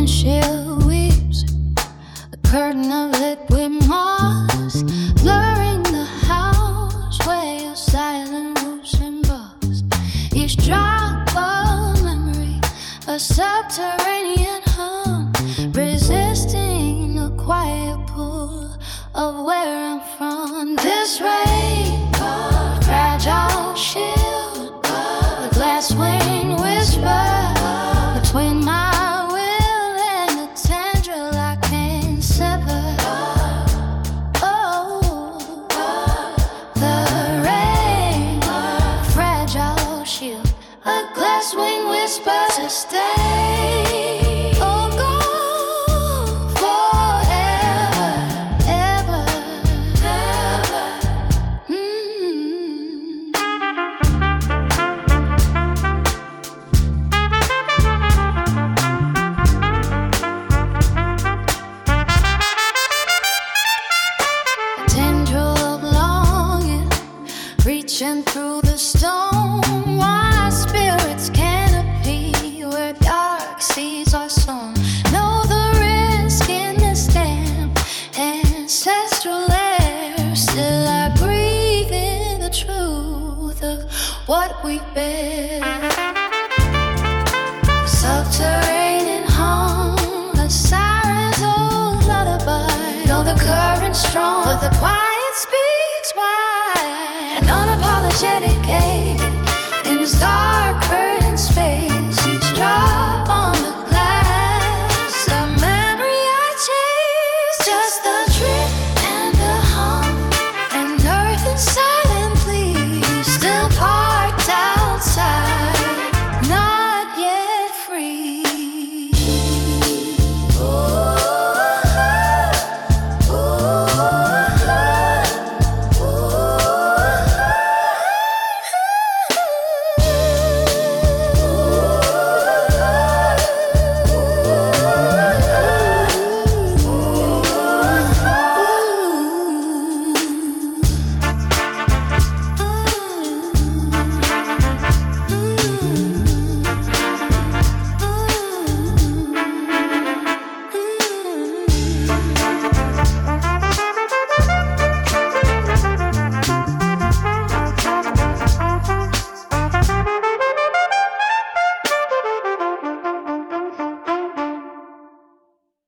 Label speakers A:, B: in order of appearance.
A: windshield weeps, a curtain of liquid moss, blurring the house where your silent roots embossed. Each drop of memory, a subterranean hum, resisting the quiet pull of where I'm from. This rain, fragile shield, a glass wing whisper between my will and the tendril I can't sever. Oh, the rain, fragile shield, a glass wing whisper to stay. Oh, go forever, ever, ever. Tendril of longing, reaching through the stone, why spirits canopy where dark seeds are sown. Know the risk in this damp ancestral air. Still I breathe in the truth of what we bear. Subterranean hum, a siren's old lullaby. Know the current's strong, but the quiet